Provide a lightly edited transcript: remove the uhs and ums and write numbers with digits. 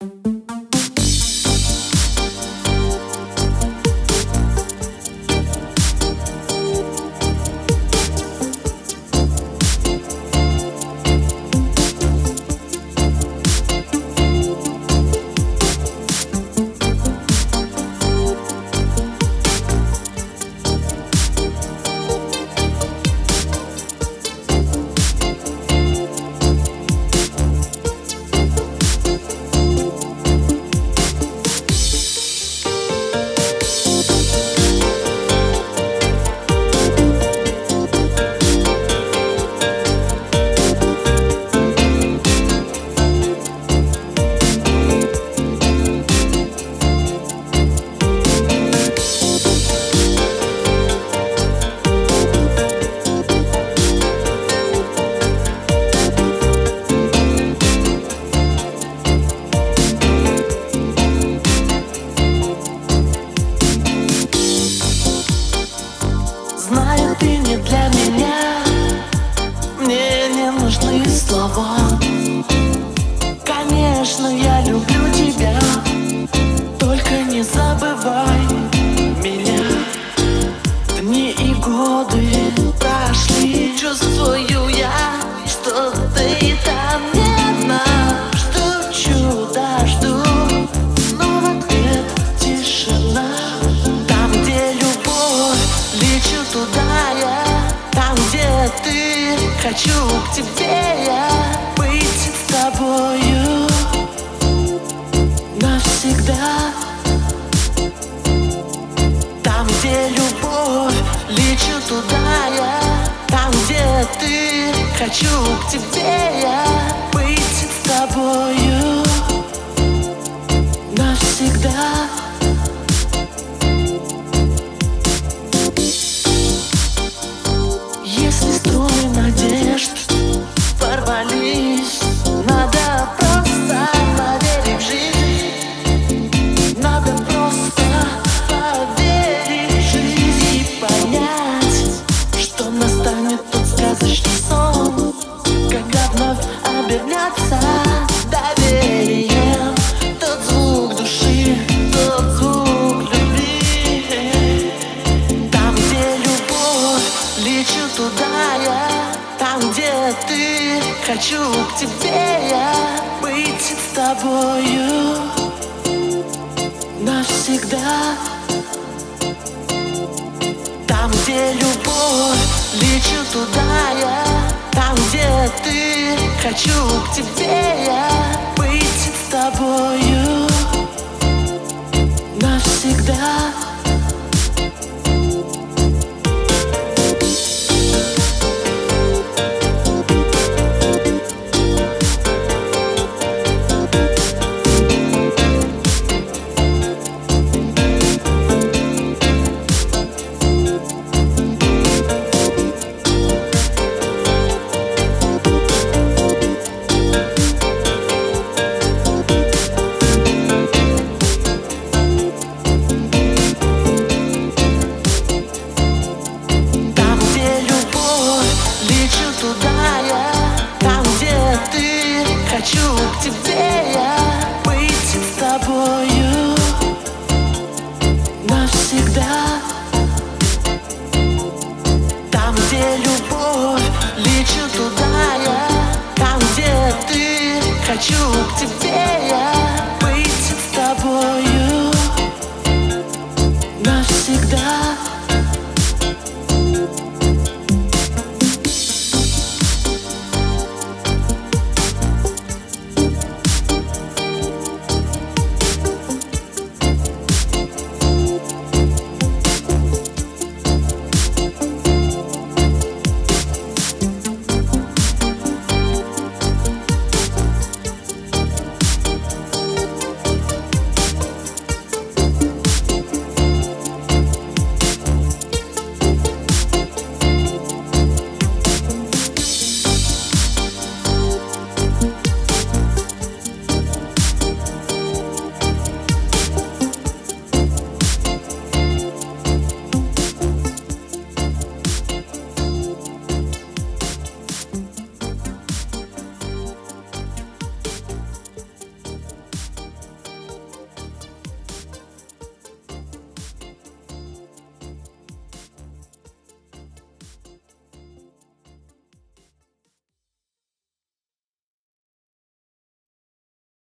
Знаю, ты не для меня, мне не нужны слова. Конечно, я люблю тебя, только не забывай меня. Дни и годы прошли, чувствую я, что ты там не одна. Жду чуда, жду, но в ответ тишина. Там, где любовь, лечу туда я. Там, где ты, хочу к тебе я. Быть с тобою навсегда. Там, где любовь, лечу туда я. Там, где ты, хочу к тебе я. Быть с тобою навсегда. Если струны надежд порвались, надо просто поверить в жизнь. Надо просто поверить в жизнь и понять, что настанет тот сказочный сон, когда вновь обернется доверием тот звук души, тот звук любви. Там, где любовь, лечу туда я. Там, где ты, хочу к тебе я. Быть с тобою навсегда. Там, где любовь, лечу туда я. Там, где ты, хочу к тебе я.